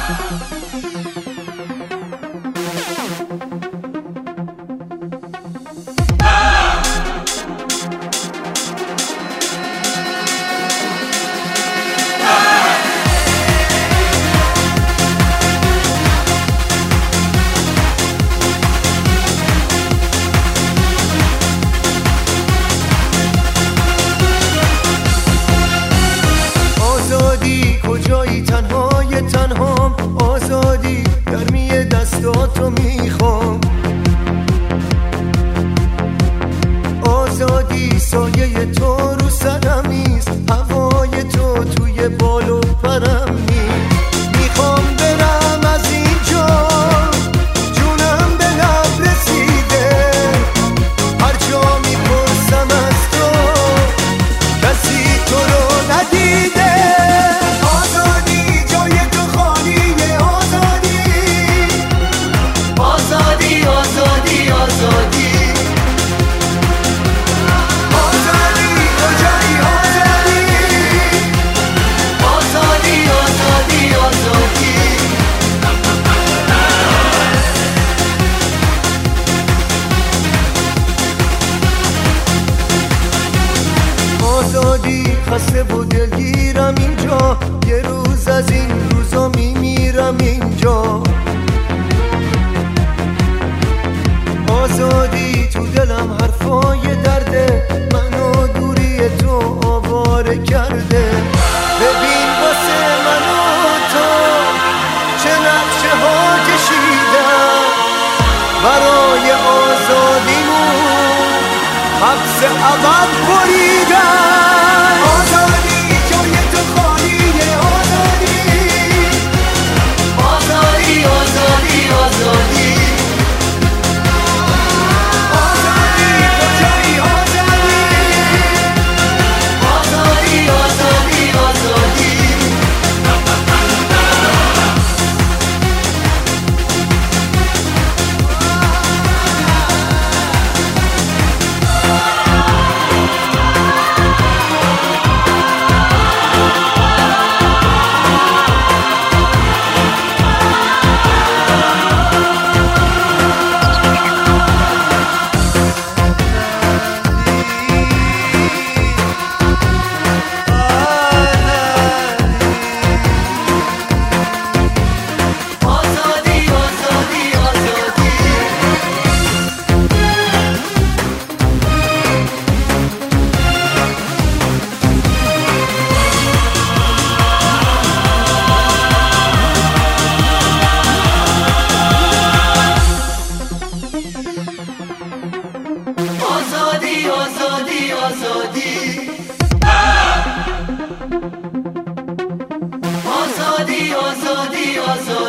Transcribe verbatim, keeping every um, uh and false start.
کجایی تنهای تنهام، آزادی گرمی دستاتو میخوام، آزادی سایه تو رو سرمیست، هوای تو توی بال و پرم نیست. میخوام برم از اینجا، جونم به لب رسیده، هر جا میپرسم از تو کسی تو رو ندیده. خسته و دلگیرم اینجا، یه روز از این روزا میمیرم اینجا. آزادی تو دلم حرفای درده، منو دوری تو آواره کرده. ببین واسه منو تو چه نقشه ها کشیدم، برای آزادیمون حبس ابد بریدم. آزادی آزادی آزادی آزادی آزادی